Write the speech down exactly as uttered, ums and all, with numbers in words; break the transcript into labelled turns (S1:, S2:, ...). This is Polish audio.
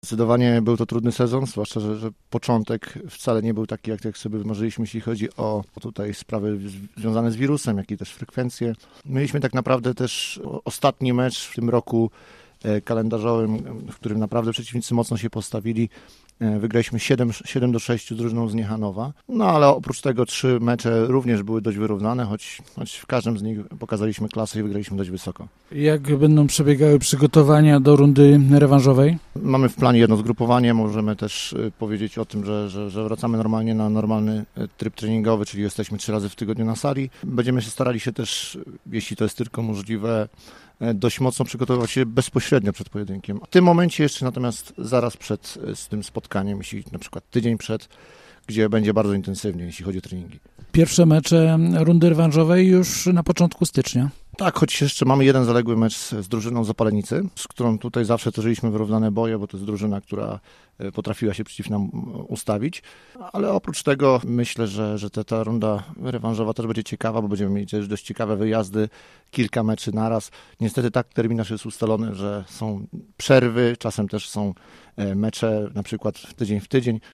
S1: Zdecydowanie był to trudny sezon, zwłaszcza, że, że początek wcale nie był taki, jak, jak sobie wymarzyliśmy, jeśli chodzi o tutaj sprawy z, związane z wirusem, jak i też frekwencje. Mieliśmy tak naprawdę też ostatni mecz w tym roku kalendarzowym, w którym naprawdę przeciwnicy mocno się postawili. Wygraliśmy siedem do sześciu z drużyną z Niechanowa. No ale oprócz tego trzy mecze również były dość wyrównane, choć, choć w każdym z nich pokazaliśmy klasę i wygraliśmy dość wysoko.
S2: Jak będą przebiegały przygotowania do rundy rewanżowej?
S1: Mamy w planie jedno zgrupowanie, możemy też powiedzieć o tym, że, że, że wracamy normalnie na normalny tryb treningowy, czyli jesteśmy trzy razy w tygodniu na sali. Będziemy się starali się też, jeśli to jest tylko możliwe, dość mocno przygotowywać się bezpośrednio przed pojedynkiem. W tym momencie jeszcze natomiast zaraz przed z tym spotkaniem, jeśli na przykład tydzień przed, gdzie będzie bardzo intensywnie, jeśli chodzi o treningi.
S2: Pierwsze mecze rundy rewanżowej już na początku stycznia.
S1: Tak, choć jeszcze mamy jeden zaległy mecz z, z drużyną z Opalenicy, z którą tutaj zawsze toczyliśmy wyrównane boje, bo to jest drużyna, która potrafiła się przeciw nam ustawić, ale oprócz tego myślę, że, że ta, ta runda rewanżowa też będzie ciekawa, bo będziemy mieli też dość ciekawe wyjazdy, kilka meczy naraz. Niestety tak terminarz jest ustalony, że są przerwy, czasem też są mecze na przykład tydzień w tydzień,